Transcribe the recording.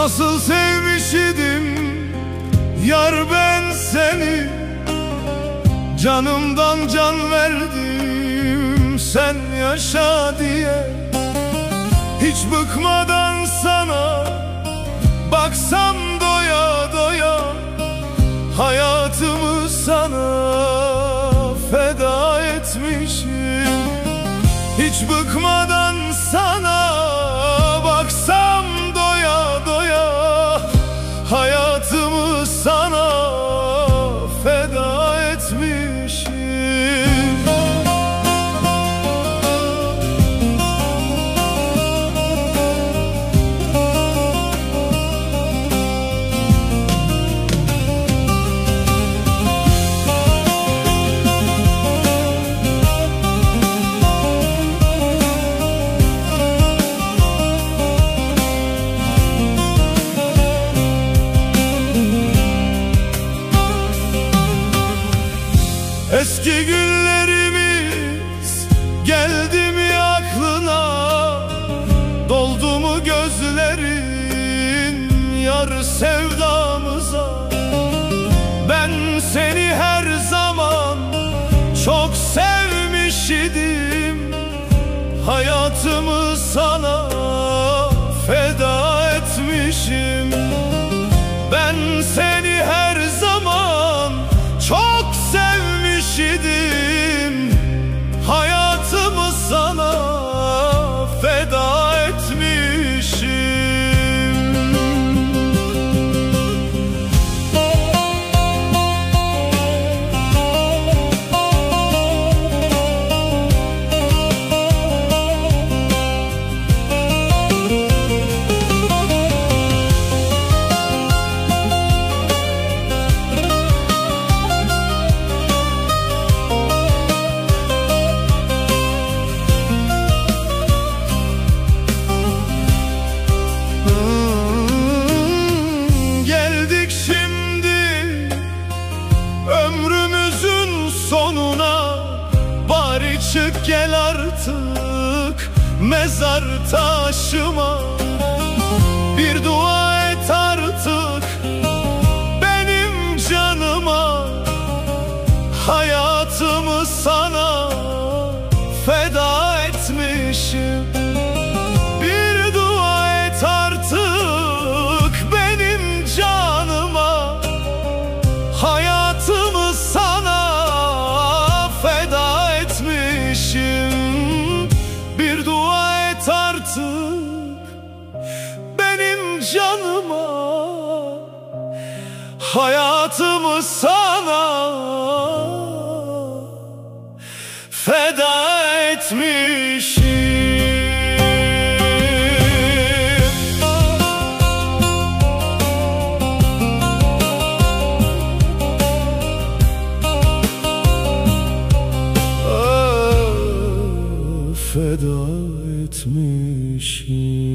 Nasıl sevmiş idim yar ben seni, canımdan can verdim sen yaşa diye. Hiç bıkmadan sana baksam doya doya, hayatımı sana feda etmişim. Hiç bıkmadan sana baksam doya doya, hayatımı sana feda etmişim. Eski günlerimiz geldi mi aklına? Doldu mu gözlerin yar sevdamıza? Ben seni her zaman çok sevmiş idim, hayatımı sana feda etmişim. Ben seni her zaman çok sevmiş idim, hayatımı sana feda etmişim. Çık gel artık mezar taşıma, bir dua et artık benim canıma. Hayatımı sana feda etmişim. Bir dua et artık benim canıma, hayatımı sana feda etmişim. Bir dua et artık benim canıma, hayatımı sana feda etmişim. Feda etmişim.